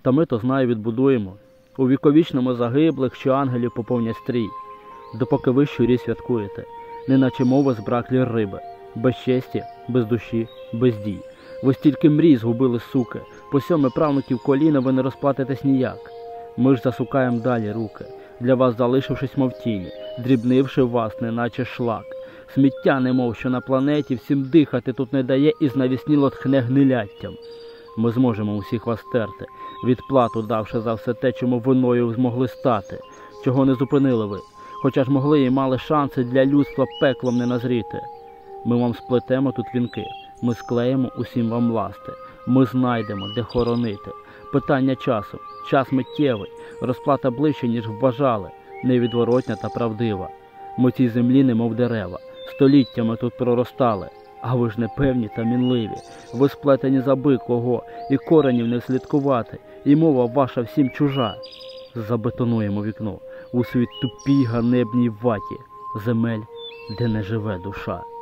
Та ми то, знаю, відбудуємо. Увіковічному загиблих, що ангелів поповнять стрій. Допоки ви щурі святкуєте, неначе мови збраклі риби. Без честі, без душі, без дій. Ви стільки мрій згубили, суки. По 7 правнуків коліна ви не розплатитесь ніяк. Ми ж засукаєм далі руки, для вас залишившись мов тіні, дрібнивши вас, неначе шлак. Сміття, немов що на планеті, всім дихати тут не дає і знавісніло тхне гниляттям. Ми зможемо усіх вас терти, відплату давши за все те, чому виною змогли стати, чого не зупинили ви, хоча ж могли і мали шанси для людства пеклом не назріти. Ми вам сплетемо тут вінки, ми склеїмо усім вам ласти, ми знайдемо, де хоронити. Питання часу, час миттєвий, розплата ближче, ніж вважали, невідворотня та правдива. Ми цій землі немов дерева, століттями тут проростали, а ви ж непевні та мінливі, ви сплетені заби кого, і коренів не слідкувати, і мова ваша всім чужа. Забетонуємо вікно у світ тупій ганебній ваті, земель, де не живе душа.